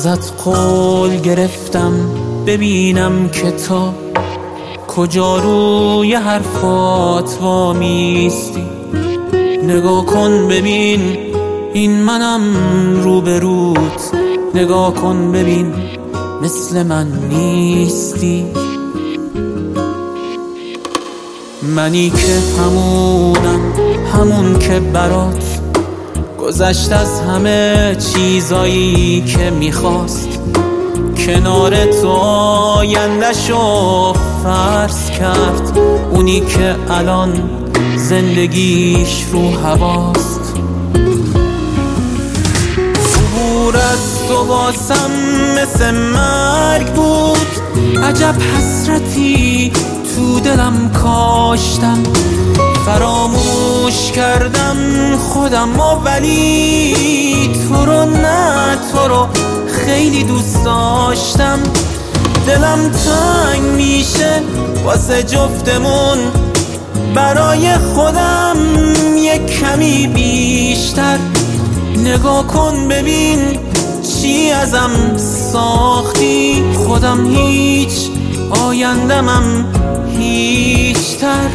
ازت قول گرفتم ببینم که تا کجا روی حرفات وامیستی. نگاه کن ببین این منم روبروت، نگاه کن ببین مثل من نیستی. منی که همون که برات گذشت از همه چیزایی که میخواست، کنار تو آینده‌شو فرض کرد، اونی که الان زندگیش رو هواست. عبور از تو واسم مثل مرگ بود، عجب حسرتی تو دلم کاشتم. فراموش کردم خودم ولی تو رو نه، تو رو خیلی دوست داشتم. دلم تنگ میشه واسه جفتمون، برای خودم یک کمی بیشتر. نگاه کن ببین چی ازم ساختی، خودم هیچ، آیندمم هیچ‌تر.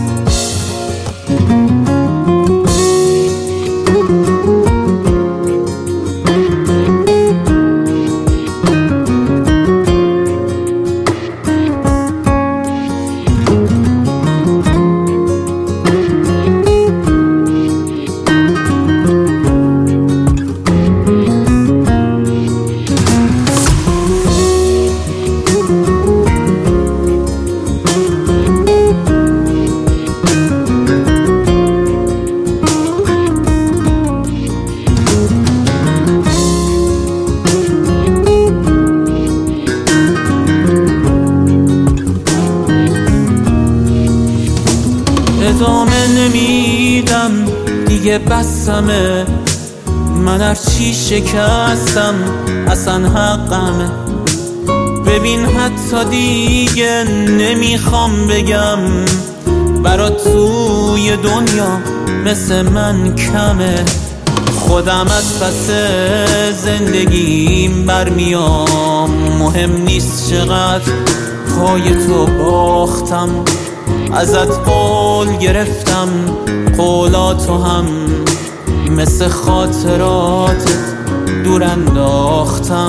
ادامه نمیدم دیگه، بسمه. من هرچی شکستم اصلا حقمه. ببین حتی دیگه نمیخوام بگم برات توی دنیا مثل من کمه. خودم از پس زندگیم برمیام، مهم نیست چقدر پای تو باختم. ازت قول گرفتم قولاتو هم مثل خاطراتت دور انداختم.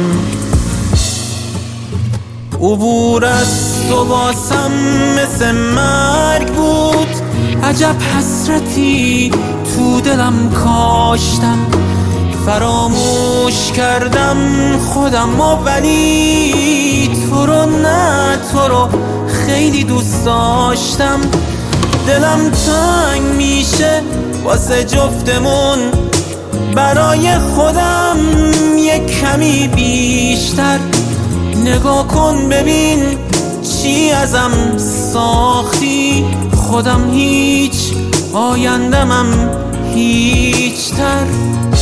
عبور از تو واسم مثل مرگ بود، عجب حسرتی تو دلم کاشتم. فراموش کردم خودم ولی تو رو نه، تو رو خیلی دوست داشتم. دلم تنگ میشه واسه جفتمون، برای خودم یک کمی بیشتر. نگاه کن ببین چی ازم ساختی، خودم هیچ، آیندمم هیچ‌تر.